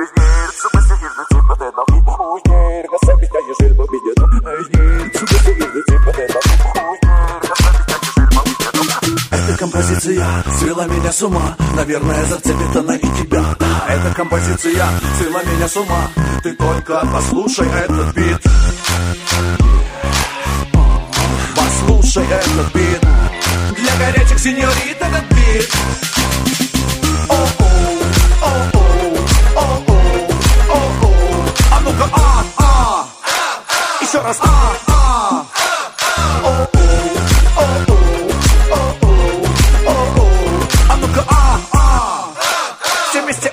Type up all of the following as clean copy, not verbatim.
Эта композиция свела меня с ума, наверное, зацепит она и тебя. Да, эта композиция свела меня с ума, ты только послушай этот бит. Послушай этот бит. Для горячих сеньорит этот бит. А ну-ка, еще раз, а ну-ка, все вместе,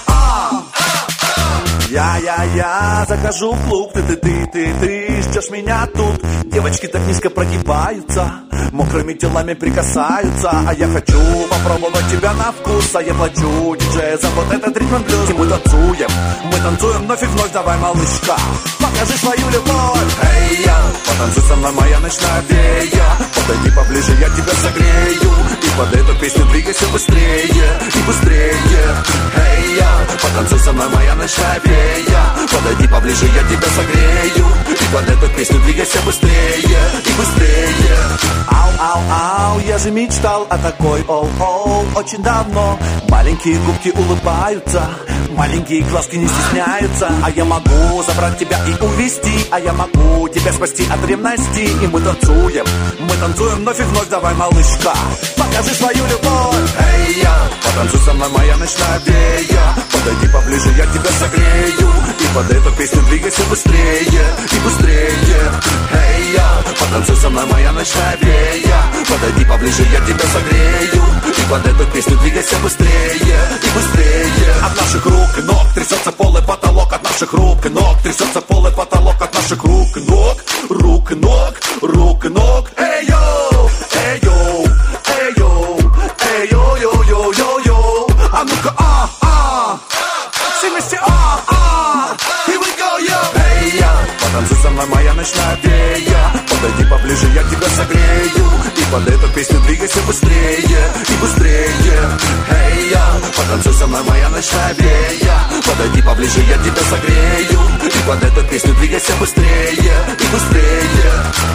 Я захожу в клуб, ты ждешь меня тут. Девочки так низко прогибаются, мокрыми телами прикасаются. А я хочу попробовать тебя на вкус, а я плачу диджею за вот этот ритм and блюз. И мы танцуем вновь и вновь, давай, малышка, покажи свою любовь. Эй, я, потанцуй со мной, моя ночная фея. Подойди поближе, я тебя согрею. И под эту песню двигайся быстрее и быстрее. Эй, я, потанцуй со мной, моя ночная фея. Подойди поближе, я тебя согрею. И под эту песню двигайся быстрее и быстрее. Ау, я же мечтал о такой, очень давно. Маленькие губки улыбаются, маленькие глазки не стесняются. А я могу забрать тебя и увести, а я могу тебя спасти от ревности. И мы танцуем вновь и вновь, давай, малышка, покажи свою любовь. Эй, я, потанцуй со мной, моя ночная фея. Подойди поближе, я тебя согрею. И под эту песню двигайся быстрее и быстрее. Эй, я, потанцуй со мной, моя ночная фея. Подойди поближе, я тебя согрею. И под эту песню двигайся быстрее и быстрее. От наших рук и ног трясется пол и потолок. От наших рук и ног трясется пол и потолок. От наших рук и ног, рук и ног, рук и ног. Эй, йоу, эй, йоу, эй, йоу, эй, йоу, йоу, йоу, йоу, йоу. А ну-ка, все вместе, here we go, yo. Эй, я, потанцуй со мной, моя ночная фея. Подойди поближе, я тебя согрею. И под эту песню двигайся быстрее и быстрее. Эй, я, потанцуй со мной, моя ночная фея. Подойди поближе, я тебя согрею. И под эту песню двигайся быстрее и быстрее.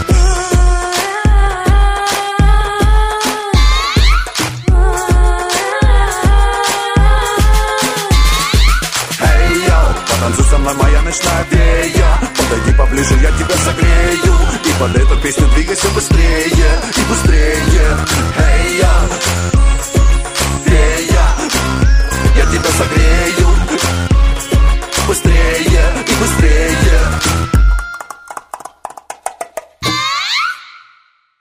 Танцуй со мной, моя ночная фея. Подойди поближе, я тебя согрею. И под эту песню двигайся быстрее и быстрее. Эй, я,